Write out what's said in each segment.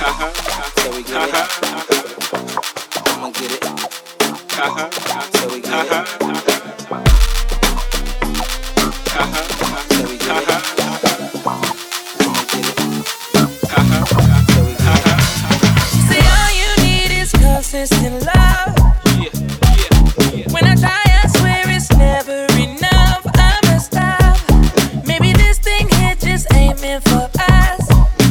till we get it. I'ma get it till we get it. Till we get it. I'ma get it till we get it. See, all you need is consistent love. When I try, I swear it's never enough. I must stop. Maybe this thing here just ain't meant for us.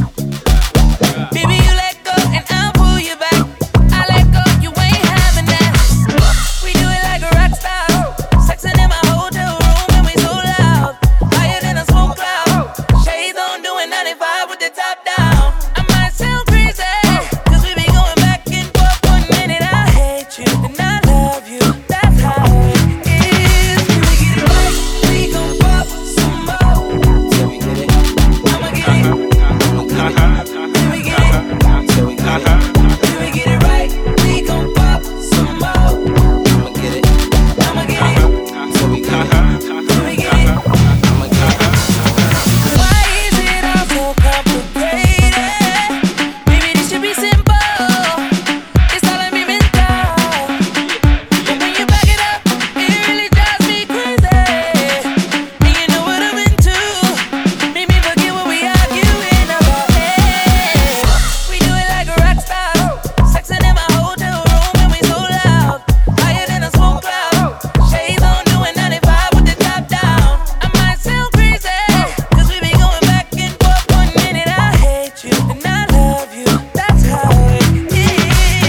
Baby, you let go and I'll pull you back. I let go, you ain't having that. We do it like a rock star. Sexing in my hotel room and we so loud. Higher than a smoke cloud. Shades on, doing 95 with the top down. I might sound crazy, cause we be going back and forth. 1 minute I hate you, then I love you. That's how it is. Can we get it right? We gon' fuck some more. Till we get it. I'ma get it. I'ma get it. Till we get it. Till we get it. Till we get it right, we gon' fuck some more. I'ma get it. I'ma get it. Till we get it. Till we get it. I'ma get it. Why is it all so complicated? Maybe this should be simple. It's all in me mental. But when you back it up, it really drives me crazy. And you know what I'm into. Make me forget what we arguing about. Hey, we do it like a rock star. Sexing in my hotel room and we so loud. Higher than a smoke cloud. Shades on, doing 95 with the top down. I might sound crazy, cause we be going back and forth. 1 minute I hate you, then I love you. That's how it is.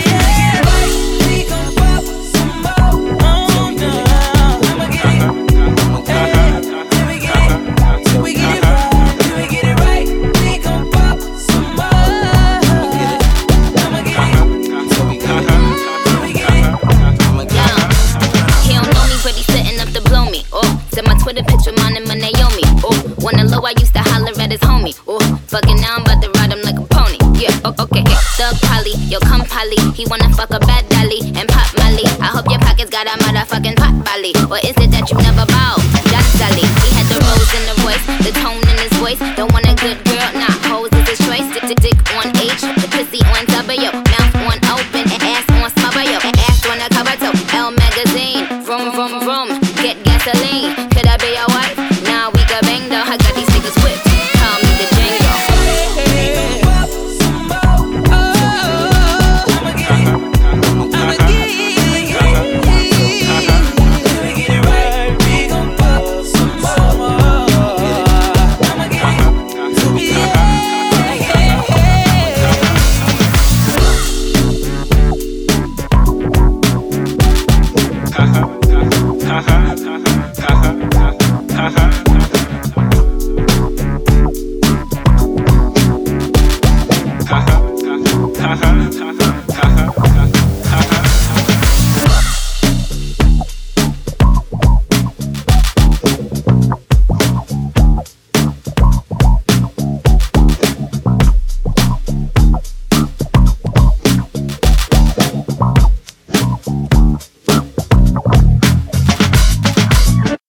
We gon' fuck some more. Oh no, I'ma get it. Hey, till we get it. Till we get it right. Till we get it right. We gon' fuck some more. I'ma get it. Till we get it. Till we get it. I'ma get it. He don't know me, but he's setting up to blow me. Oh, said my Twitter picture, mine and my Naomi. Oh, when the low, I used to holler at his homie. Oh, fucking now I'm about to ride him like a pony. Yeah, okay. Thug Polly, yo, come Polly. He wanna fuck a bad dolly and pop Molly. I hope your pockets got a motherfucking pot Molly. Or is it that you never